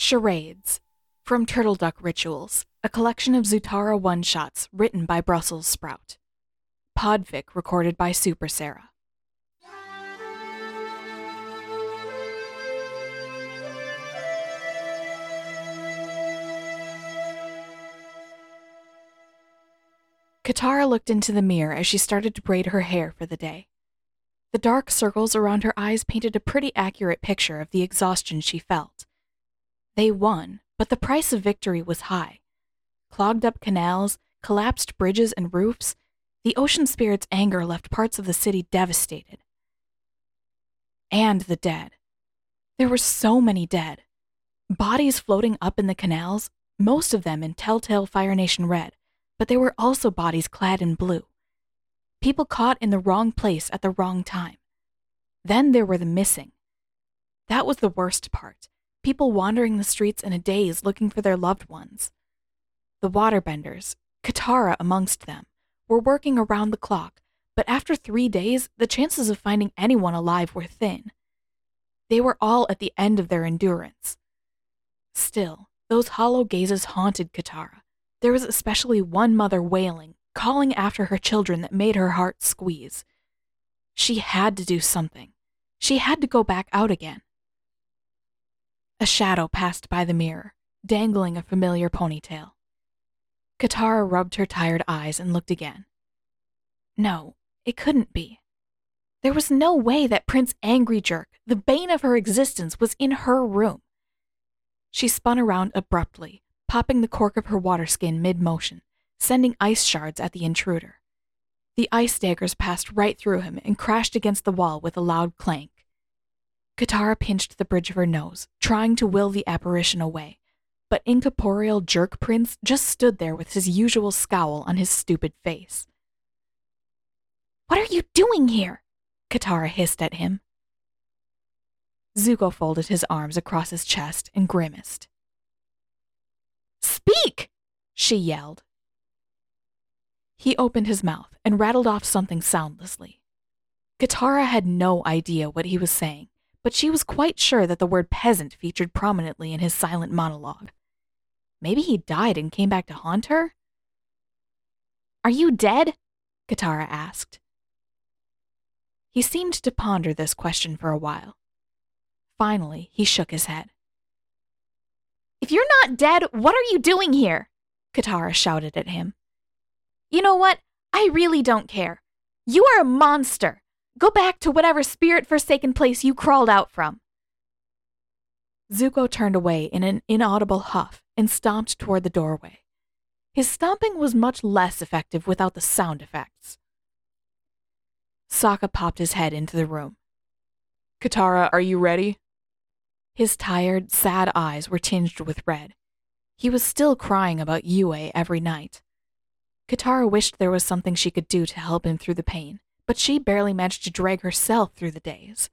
Charades, from Turtle Duck Rituals, a collection of Zutara one-shots written by Brussels Sprout. Podfic recorded by Super Sarah. Katara looked into the mirror as she started to braid her hair for the day. The dark circles around her eyes painted a pretty accurate picture of the exhaustion she felt. They won, but the price of victory was high. Clogged up canals, collapsed bridges and roofs, the ocean spirit's anger left parts of the city devastated. And the dead. There were so many dead. Bodies floating up in the canals, most of them in Telltale Fire Nation red, but there were also bodies clad in blue. People caught in the wrong place at the wrong time. Then there were the missing. That was the worst part. People wandering the streets in a daze looking for their loved ones. The waterbenders, Katara amongst them, were working around the clock, but after 3 days, the chances of finding anyone alive were thin. They were all at the end of their endurance. Still, those hollow gazes haunted Katara. There was especially one mother wailing, calling after her children that made her heart squeeze. She had to do something. She had to go back out again. A shadow passed by the mirror, dangling a familiar ponytail. Katara rubbed her tired eyes and looked again. No, it couldn't be. There was no way that Prince Angry Jerk, the bane of her existence, was in her room. She spun around abruptly, popping the cork of her water skin mid-motion, sending ice shards at the intruder. The ice daggers passed right through him and crashed against the wall with a loud clank. Katara pinched the bridge of her nose, trying to will the apparition away, but incorporeal Jerk Prince just stood there with his usual scowl on his stupid face. "What are you doing here?" Katara hissed at him. Zuko folded his arms across his chest and grimaced. "Speak!" she yelled. He opened his mouth and rattled off something soundlessly. Katara had no idea what he was saying, but she was quite sure that the word peasant featured prominently in his silent monologue. Maybe he died and came back to haunt her? "Are you dead?" Katara asked. He seemed to ponder this question for a while. Finally, he shook his head. "If you're not dead, what are you doing here?" Katara shouted at him. "You know what? I really don't care. You are a monster. Go back to whatever spirit-forsaken place you crawled out from." Zuko turned away in an inaudible huff and stomped toward the doorway. His stomping was much less effective without the sound effects. Sokka popped his head into the room. "Katara, are you ready?" His tired, sad eyes were tinged with red. He was still crying about Yue every night. Katara wished there was something she could do to help him through the pain, but she barely managed to drag herself through the days.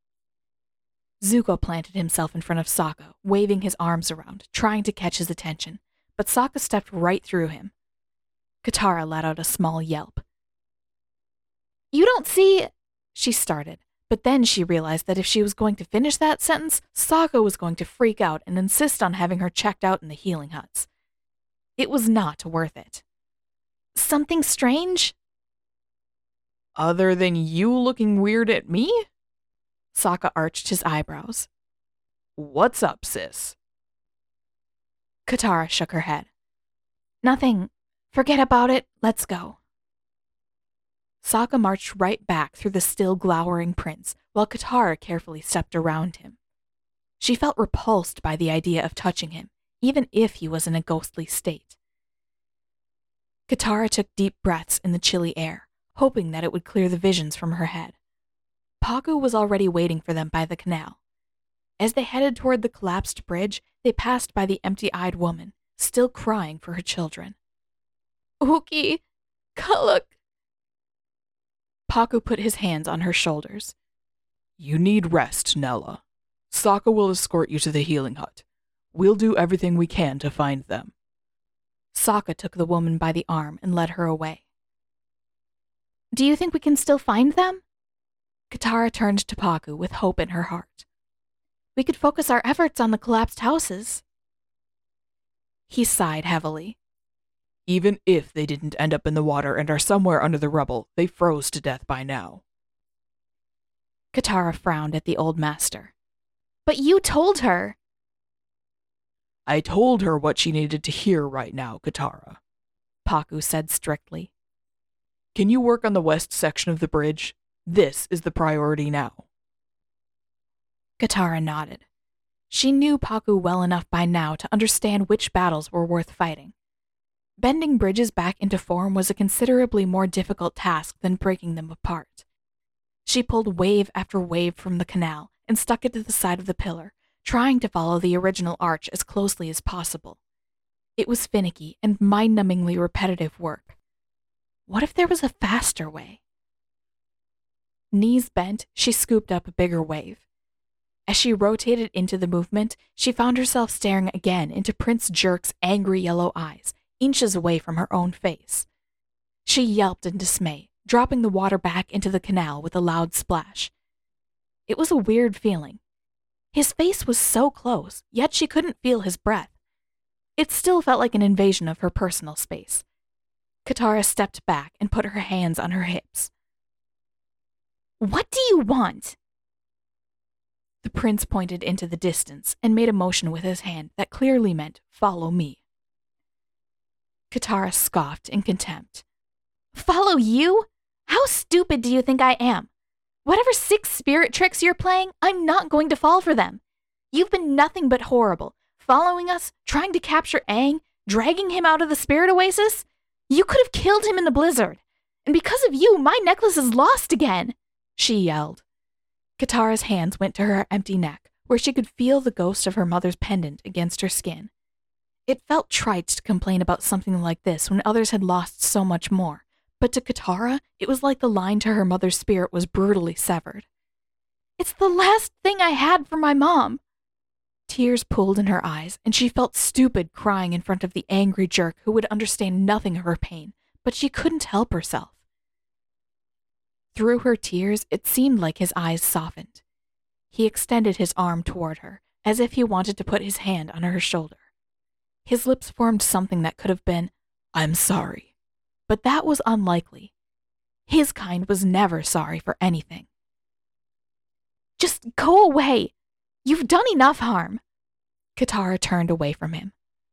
Zuko planted himself in front of Sokka, waving his arms around, trying to catch his attention, but Sokka stepped right through him. Katara let out a small yelp. "You don't see—" she started, but then she realized that if she was going to finish that sentence, Sokka was going to freak out and insist on having her checked out in the healing huts. It was not worth it. "Something strange?" "Other than you looking weird at me?" Sokka arched his eyebrows. "What's up, sis?" Katara shook her head. "Nothing. Forget about it. Let's go." Sokka marched right back through the still glowering prince, while Katara carefully stepped around him. She felt repulsed by the idea of touching him, even if he was in a ghostly state. Katara took deep breaths in the chilly air, hoping that it would clear the visions from her head. Pakku was already waiting for them by the canal. As they headed toward the collapsed bridge, they passed by the empty-eyed woman, still crying for her children. "Uki, Kaluk." Pakku put his hands on her shoulders. "You need rest, Nella. Sokka will escort you to the healing hut. We'll do everything we can to find them." Sokka took the woman by the arm and led her away. "Do you think we can still find them?" Katara turned to Pakku with hope in her heart. We could focus our efforts on the collapsed houses. He sighed heavily. Even if they didn't end up in the water and are somewhere under the rubble, they froze to death by now. Katara frowned at the old master. But you told her. I told her what she needed to hear right now, Katara, Pakku said strictly. Can you work on the west section of the bridge? This is the priority now. Katara nodded. She knew Pakku well enough by now to understand which battles were worth fighting. Bending bridges back into form was a considerably more difficult task than breaking them apart. She pulled wave after wave from the canal and stuck it to the side of the pillar, trying to follow the original arch as closely as possible. It was finicky and mind-numbingly repetitive work. What if there was a faster way? Knees bent, she scooped up a bigger wave. As she rotated into the movement, she found herself staring again into Prince Jerk's angry yellow eyes, inches away from her own face. She yelped in dismay, dropping the water back into the canal with a loud splash. It was a weird feeling. His face was so close, yet she couldn't feel his breath. It still felt like an invasion of her personal space. Katara stepped back and put her hands on her hips. What do you want? The prince pointed into the distance and made a motion with his hand that clearly meant, follow me. Katara scoffed in contempt. Follow you? How stupid do you think I am? Whatever 6 spirit tricks you're playing, I'm not going to fall for them. You've been nothing but horrible, following us, trying to capture Aang, dragging him out of the spirit oasis. You could have killed him in the blizzard. And because of you, my necklace is lost again, she yelled. Katara's hands went to her empty neck, where she could feel the ghost of her mother's pendant against her skin. It felt trite to complain about something like this when others had lost so much more, but to Katara, it was like the line to her mother's spirit was brutally severed. It's the last thing I had for my mom. Tears pooled in her eyes, and she felt stupid crying in front of the angry jerk who would understand nothing of her pain, but she couldn't help herself. Through her tears, it seemed like his eyes softened. He extended his arm toward her, as if he wanted to put his hand on her shoulder. His lips formed something that could have been, I'm sorry. But that was unlikely. His kind was never sorry for anything. Just go away! You've done enough harm! Katara turned away from him.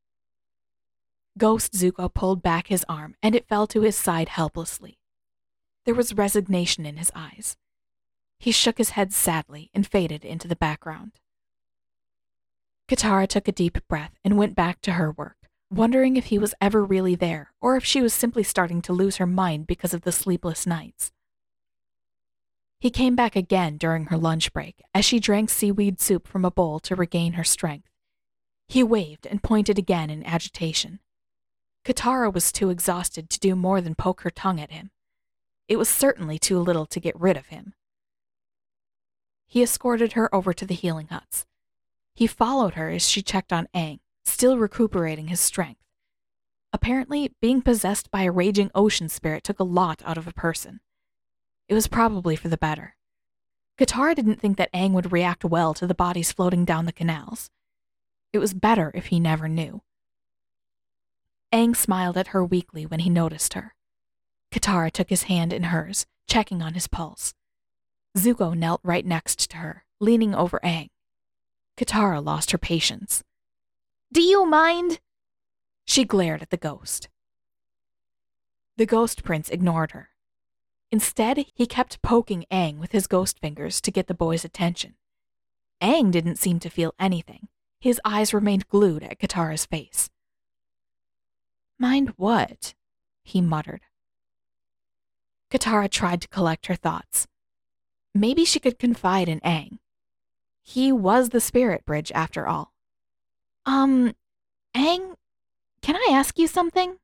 Ghost Zuko pulled back his arm, and it fell to his side helplessly. There was resignation in his eyes. He shook his head sadly and faded into the background. Katara took a deep breath and went back to her work, wondering if he was ever really there or if she was simply starting to lose her mind because of the sleepless nights. He came back again during her lunch break as she drank seaweed soup from a bowl to regain her strength. He waved and pointed again in agitation. Katara was too exhausted to do more than poke her tongue at him. It was certainly too little to get rid of him. He escorted her over to the healing huts. He followed her as she checked on Aang, still recuperating his strength. Apparently, being possessed by a raging ocean spirit took a lot out of a person. It was probably for the better. Katara didn't think that Aang would react well to the bodies floating down the canals. It was better if he never knew. Aang smiled at her weakly when he noticed her. Katara took his hand in hers, checking on his pulse. Zuko knelt right next to her, leaning over Aang. Katara lost her patience. Do you mind? She glared at the ghost. The ghost prince ignored her. Instead, he kept poking Aang with his ghost fingers to get the boy's attention. Aang didn't seem to feel anything. His eyes remained glued at Katara's face. Mind what? He muttered. Katara tried to collect her thoughts. Maybe she could confide in Aang. He was the spirit bridge, after all. Aang, can I ask you something?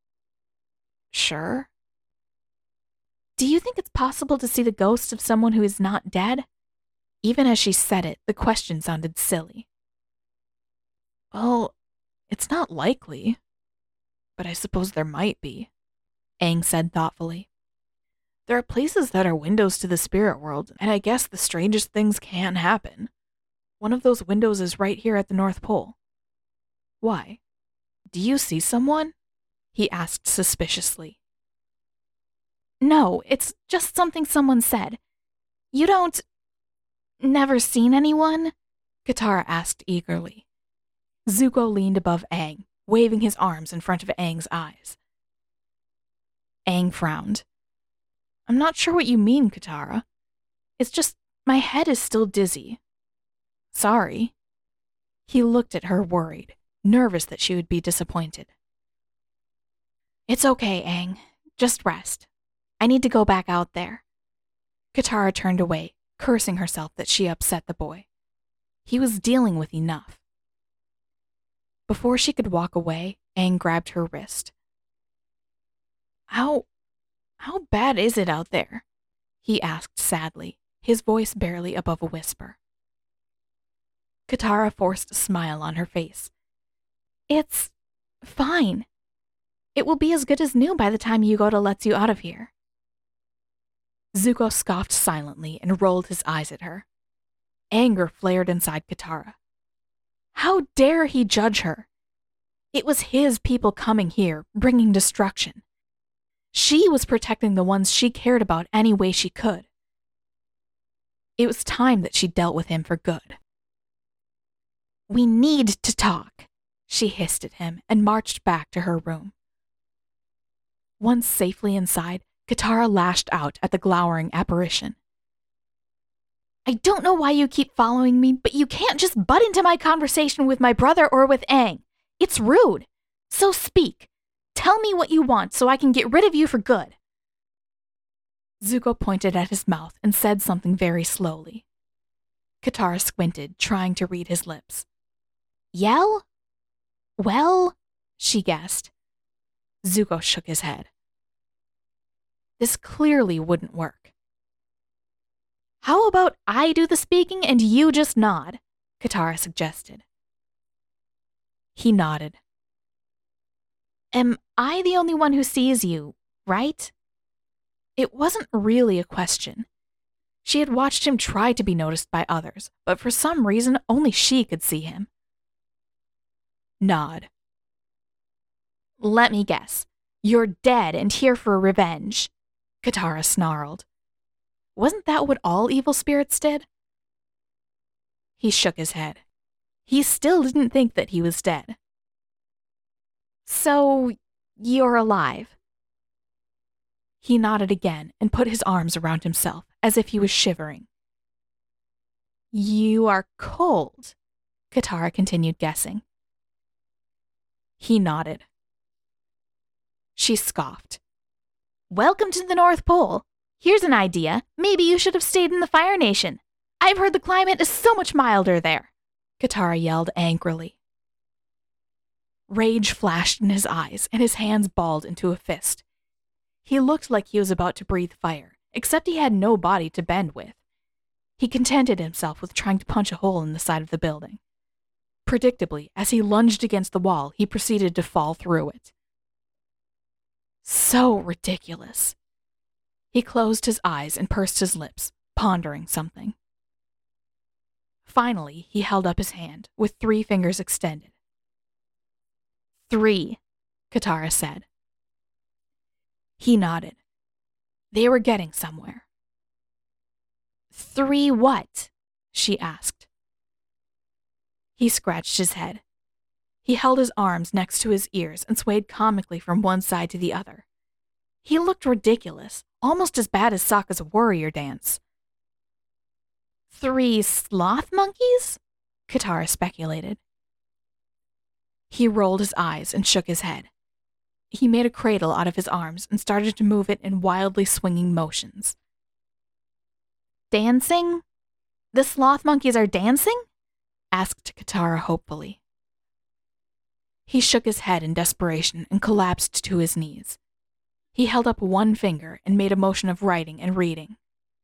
Sure. Do you think it's possible to see the ghost of someone who is not dead? Even as she said it, the question sounded silly. Well, it's not likely, but I suppose there might be, Aang said thoughtfully. There are places that are windows to the spirit world, and I guess the strangest things can happen. One of those windows is right here at the North Pole. Why? Do you see someone? He asked suspiciously. No, it's just something someone said. You don't... never seen anyone? Katara asked eagerly. Zuko leaned above Aang, waving his arms in front of Aang's eyes. Aang frowned. I'm not sure what you mean, Katara. It's just my head is still dizzy. Sorry. He looked at her worried, nervous that she would be disappointed. It's okay, Aang. Just rest. I need to go back out there. Katara turned away, cursing herself that she upset the boy. He was dealing with enough. Before she could walk away, Aang grabbed her wrist. How bad is it out there? He asked sadly, his voice barely above a whisper. Katara forced a smile on her face. It's fine. It will be as good as new by the time Yugoda lets you out of here. Zuko scoffed silently and rolled his eyes at her. Anger flared inside Katara. How dare he judge her? It was his people coming here, bringing destruction. She was protecting the ones she cared about any way she could. It was time that she dealt with him for good. We need to talk, she hissed at him and marched back to her room. Once safely inside, Katara lashed out at the glowering apparition. I don't know why you keep following me, but you can't just butt into my conversation with my brother or with Aang. It's rude. So speak. Tell me what you want so I can get rid of you for good. Zuko pointed at his mouth and said something very slowly. Katara squinted, trying to read his lips. Yell? Well, she guessed. Zuko shook his head. This clearly wouldn't work. How about I do the speaking and you just nod? Katara suggested. He nodded. Am I the only one who sees you, right? It wasn't really a question. She had watched him try to be noticed by others, but for some reason only she could see him. Nod. Let me guess. You're dead and here for revenge, Katara snarled. Wasn't that what all evil spirits did? He shook his head. He still didn't think that he was dead. So, you're alive. He nodded again and put his arms around himself as if he was shivering. You are cold, Katara continued guessing. He nodded. She scoffed. Welcome to the North Pole. Here's an idea. Maybe you should have stayed in the Fire Nation. I've heard the climate is so much milder there, Katara yelled angrily. Rage flashed in his eyes and his hands balled into a fist. He looked like he was about to breathe fire, except he had no body to bend with. He contented himself with trying to punch a hole in the side of the building. Predictably, as he lunged against the wall, he proceeded to fall through it. So ridiculous. He closed his eyes and pursed his lips, pondering something. Finally, he held up his hand, with 3 fingers extended. 3, Katara said. He nodded. They were getting somewhere. 3 what? She asked. He scratched his head. He held his arms next to his ears and swayed comically from one side to the other. He looked ridiculous, almost as bad as Sokka's warrior dance. 3 sloth monkeys? Katara speculated. He rolled his eyes and shook his head. He made a cradle out of his arms and started to move it in wildly swinging motions. Dancing? The sloth monkeys are dancing? Asked Katara hopefully. He shook his head in desperation and collapsed to his knees. He held up one finger and made a motion of writing and reading.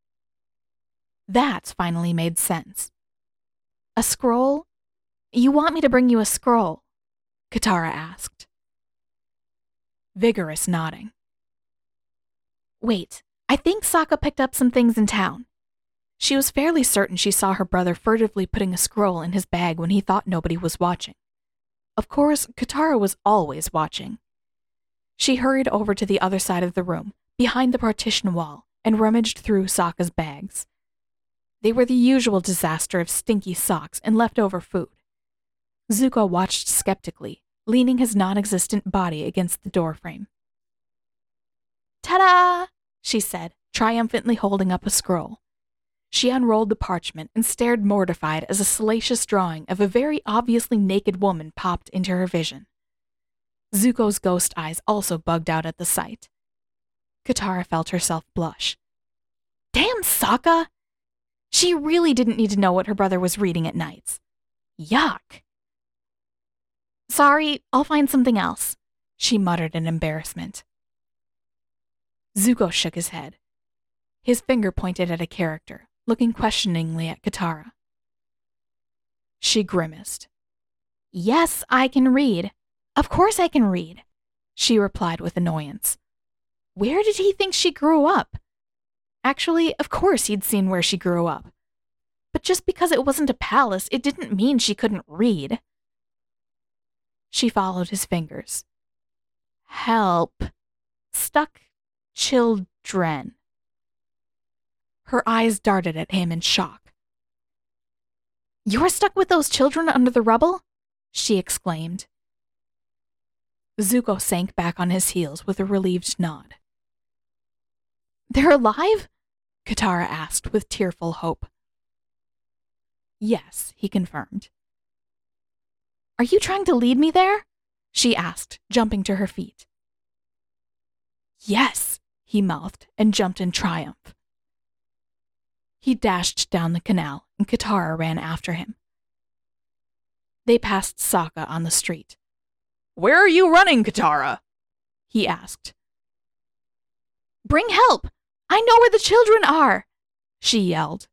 That finally made sense. A scroll? You want me to bring you a scroll? Katara asked. Vigorous nodding. Wait, I think Sokka picked up some things in town. She was fairly certain she saw her brother furtively putting a scroll in his bag when he thought nobody was watching. Of course, Katara was always watching. She hurried over to the other side of the room, behind the partition wall, and rummaged through Sokka's bags. They were the usual disaster of stinky socks and leftover food. Zuko watched skeptically, leaning his non-existent body against the doorframe. "Ta-da!" she said, triumphantly holding up a scroll. She unrolled the parchment and stared mortified as a salacious drawing of a very obviously naked woman popped into her vision. Zuko's ghost eyes also bugged out at the sight. Katara felt herself blush. Damn, Sokka! She really didn't need to know what her brother was reading at nights. Yuck! Sorry, I'll find something else, she muttered in embarrassment. Zuko shook his head. His finger pointed at a character, looking questioningly at Katara. She grimaced. Yes, I can read. Of course I can read, she replied with annoyance. Where did he think she grew up? Actually, of course he'd seen where she grew up. But just because it wasn't a palace, it didn't mean she couldn't read. She followed his fingers. Help. Stuck children. Her eyes darted at him in shock. You're stuck with those children under the rubble? She exclaimed. Zuko sank back on his heels with a relieved nod. They're alive? Katara asked with tearful hope. Yes, he confirmed. Are you trying to lead me there? She asked, jumping to her feet. Yes, he mouthed and jumped in triumph. He dashed down the canal and Katara ran after him. They passed Sokka on the street. Where are you running, Katara? He asked. Bring help! I know where the children are! She yelled.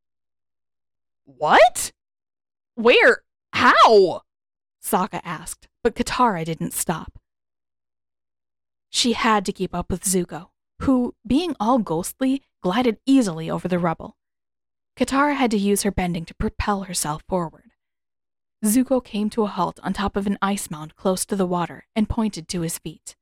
What? Where? How? Sokka asked, but Katara didn't stop. She had to keep up with Zuko, who, being all ghostly, glided easily over the rubble. Katara had to use her bending to propel herself forward. Zuko came to a halt on top of an ice mound close to the water and pointed to his feet.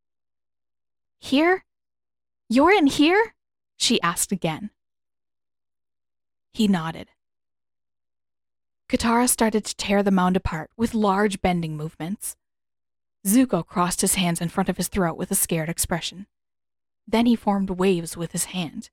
Here? You're in here? She asked again. He nodded. Katara started to tear the mound apart with large bending movements. Zuko crossed his hands in front of his throat with a scared expression. Then he formed waves with his hand.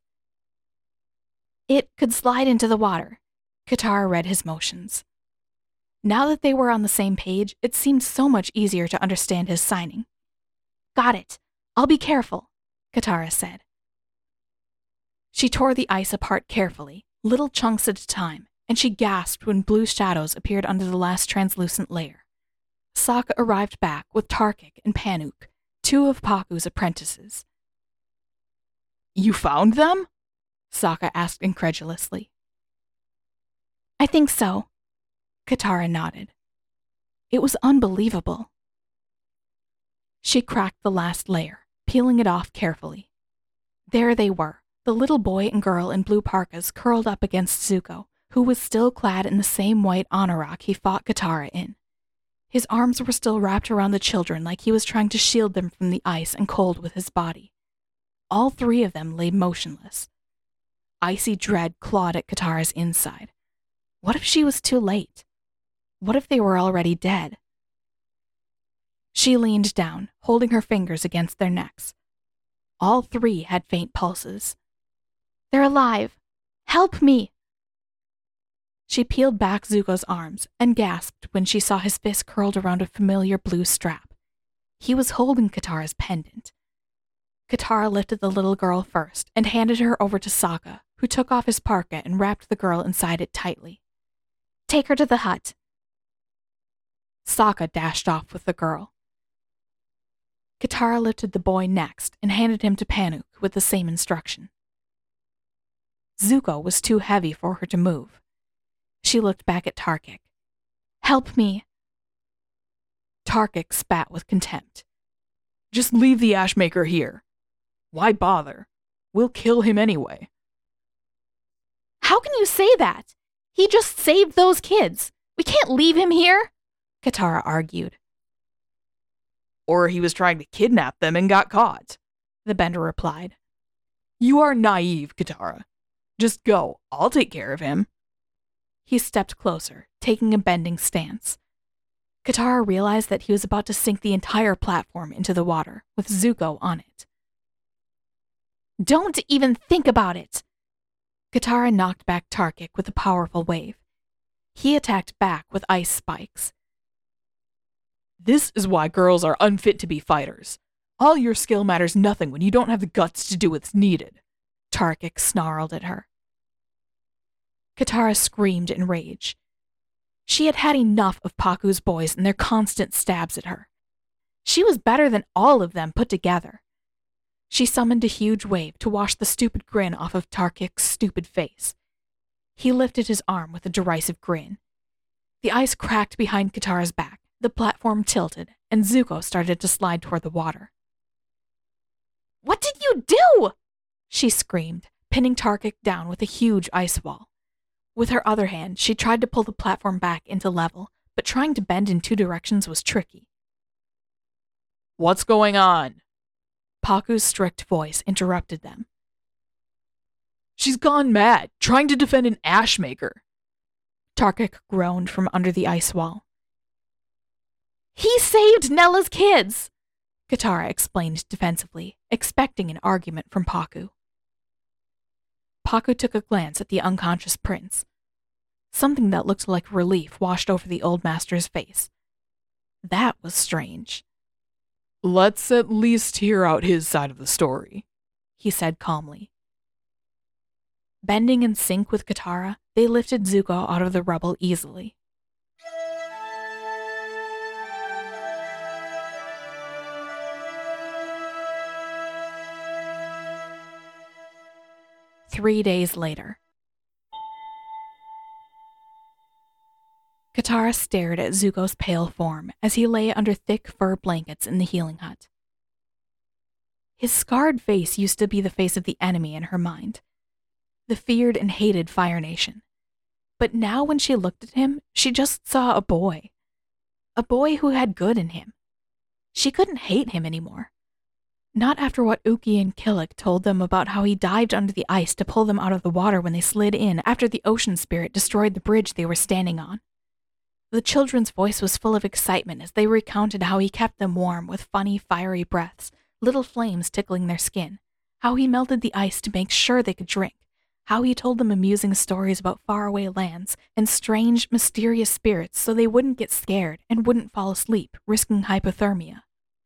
It could slide into the water. Katara read his motions. Now that they were on the same page, it seemed so much easier to understand his signing. Got it. I'll be careful, Katara said. She tore the ice apart carefully, little chunks at a time, and she gasped when blue shadows appeared under the last translucent layer. Sokka arrived back with Tarkik and Panuk, two of Pakku's apprentices. You found them? Sokka asked incredulously. I think so. Katara nodded. It was unbelievable. She cracked the last layer, peeling it off carefully. There they were, the little boy and girl in blue parkas curled up against Zuko, who was still clad in the same white anorak he fought Katara in. His arms were still wrapped around the children like he was trying to shield them from the ice and cold with his body. All three of them lay motionless. Icy dread clawed at Katara's inside. What if she was too late? What if they were already dead? She leaned down, holding her fingers against their necks. All three had faint pulses. They're alive! Help me! She peeled back Zuko's arms and gasped when she saw his fist curled around a familiar blue strap. He was holding Katara's pendant. Katara lifted the little girl first and handed her over to Sokka, who took off his parka and wrapped the girl inside it tightly. Take her to the hut. Sokka dashed off with the girl. Katara lifted the boy next and handed him to Panuk with the same instruction. Zuko was too heavy for her to move. She looked back at Tarkik. Help me. Tarkik spat with contempt. Just leave the Ashmaker here. Why bother? We'll kill him anyway. How can you say that? He just saved those kids. We can't leave him here, Katara argued. Or he was trying to kidnap them and got caught, the Bender replied. You are naive, Katara. Just go. I'll take care of him. He stepped closer, taking a bending stance. Katara realized that he was about to sink the entire platform into the water, with Zuko on it. Don't even think about it! Katara knocked back Tarkic with a powerful wave. He attacked back with ice spikes. This is why girls are unfit to be fighters. All your skill matters nothing when you don't have the guts to do what's needed, Tarkic snarled at her. Katara screamed in rage. She had had enough of Pakku's boys and their constant stabs at her. She was better than all of them put together. She summoned a huge wave to wash the stupid grin off of Tarkic's stupid face. He lifted his arm with a derisive grin. The ice cracked behind Katara's back, the platform tilted, and Zuko started to slide toward the water. What did you do? She screamed, pinning Tarkic down with a huge ice wall. With her other hand, she tried to pull the platform back into level, but trying to bend in two directions was tricky. What's going on? Pakku's strict voice interrupted them. She's gone mad, trying to defend an Ashmaker. Tarkic groaned from under the ice wall. He saved Nella's kids, Katara explained defensively, expecting an argument from Pakku. Pakku took a glance at the unconscious prince. Something that looked like relief washed over the old master's face. That was strange. Let's at least hear out his side of the story, he said calmly. Bending in sync with Katara, they lifted Zuko out of the rubble easily. Three days later. Katara stared at Zuko's pale form as he lay under thick fur blankets in the healing hut. His scarred face used to be the face of the enemy in her mind, the feared and hated Fire Nation. But now when she looked at him, she just saw a boy who had good in him. She couldn't hate him anymore. Not after what Uki and Killik told them about how he dived under the ice to pull them out of the water when they slid in after the ocean spirit destroyed the bridge they were standing on. The children's voice was full of excitement as they recounted how he kept them warm with funny, fiery breaths, little flames tickling their skin, how he melted the ice to make sure they could drink, how he told them amusing stories about faraway lands and strange, mysterious spirits so they wouldn't get scared and wouldn't fall asleep, risking hypothermia.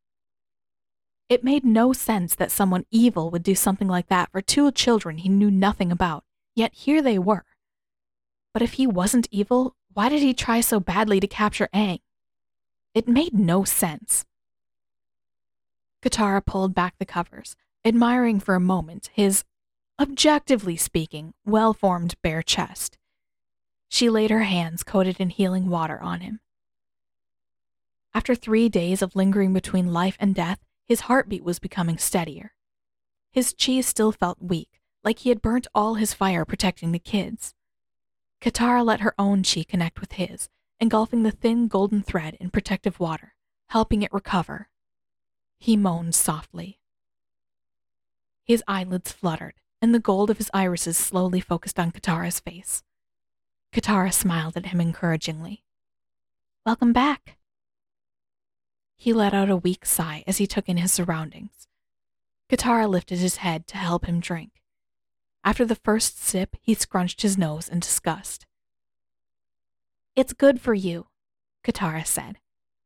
It made no sense that someone evil would do something like that for two children he knew nothing about, yet here they were. But if he wasn't evil, why did he try so badly to capture Aang? It made no sense. Katara pulled back the covers, admiring for a moment his, objectively speaking, well-formed bare chest. She laid her hands coated in healing water on him. After 3 days of lingering between life and death, his heartbeat was becoming steadier. His chi still felt weak, like he had burnt all his fire protecting the kids. Katara let her own chi connect with his, engulfing the thin golden thread in protective water, helping it recover. He moaned softly. His eyelids fluttered, and the gold of his irises slowly focused on Katara's face. Katara smiled at him encouragingly. "Welcome back." He let out a weak sigh as he took in his surroundings. Katara lifted his head to help him drink. After the first sip, he scrunched his nose in disgust. "It's good for you," Katara said.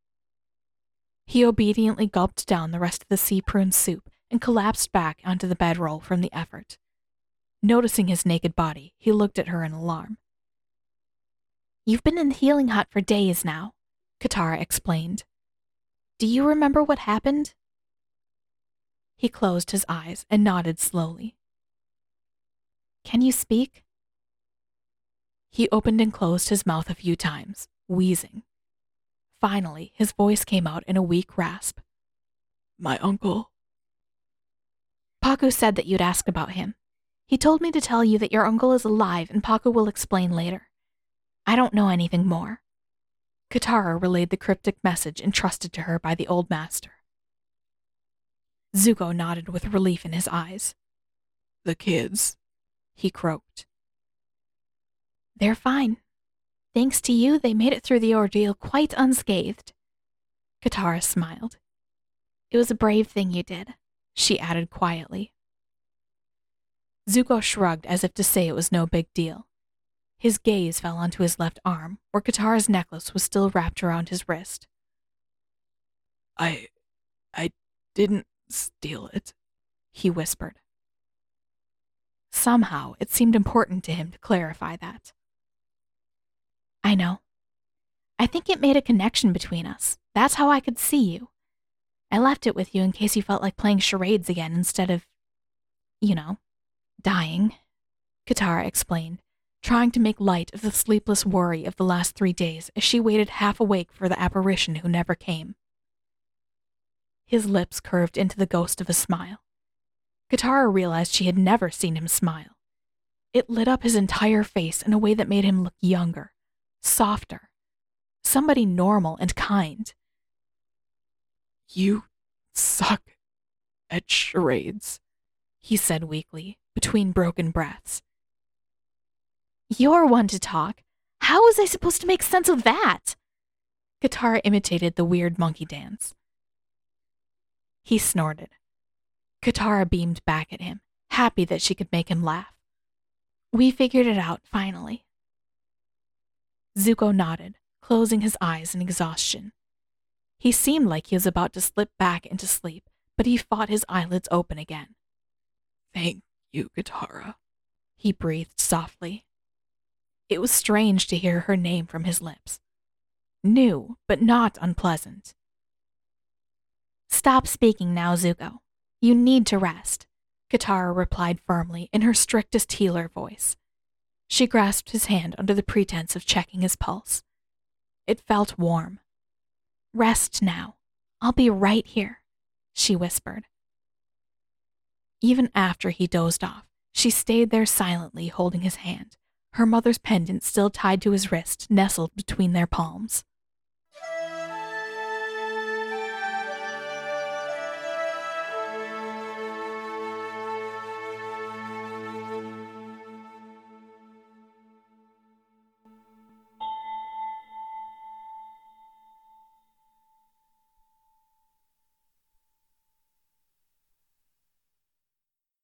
He obediently gulped down the rest of the sea prune soup and collapsed back onto the bedroll from the effort. Noticing his naked body, he looked at her in alarm. "You've been in the healing hut for days now," Katara explained. "Do you remember what happened?" He closed his eyes and nodded slowly. "Can you speak?" He opened and closed his mouth a few times, wheezing. Finally, his voice came out in a weak rasp. "My uncle." "Pakku said that you'd ask about him. He told me to tell you that your uncle is alive and Paco will explain later. I don't know anything more." Katara relayed the cryptic message entrusted to her by the old master. Zuko nodded with relief in his eyes. "The kids," he croaked. "They're fine. Thanks to you, they made it through the ordeal quite unscathed." Katara smiled. "It was a brave thing you did," she added quietly. Zuko shrugged as if to say it was no big deal. His gaze fell onto his left arm, where Katara's necklace was still wrapped around his wrist. I didn't steal it," he whispered. Somehow, it seemed important to him to clarify that. "I know. I think it made a connection between us. That's how I could see you. I left it with you in case you felt like playing charades again instead of, dying," Katara explained, trying to make light of the sleepless worry of the last 3 days as she waited half awake for the apparition who never came. His lips curved into the ghost of a smile. Katara realized she had never seen him smile. It lit up his entire face in a way that made him look younger, softer, somebody normal and kind. "You suck at charades," he said weakly, between broken breaths. "You're one to talk. How was I supposed to make sense of that?" Katara imitated the weird monkey dance. He snorted. Katara beamed back at him, happy that she could make him laugh. "We figured it out, finally." Zuko nodded, closing his eyes in exhaustion. He seemed like he was about to slip back into sleep, but he fought his eyelids open again. "Thank you, Katara," he breathed softly. It was strange to hear her name from his lips. New, but not unpleasant. "Stop speaking now, Zuko. You need to rest," Katara replied firmly in her strictest healer voice. She grasped his hand under the pretense of checking his pulse. It felt warm. "Rest now. I'll be right here," she whispered. Even after he dozed off, she stayed there silently holding his hand, her mother's pendant still tied to his wrist, nestled between their palms.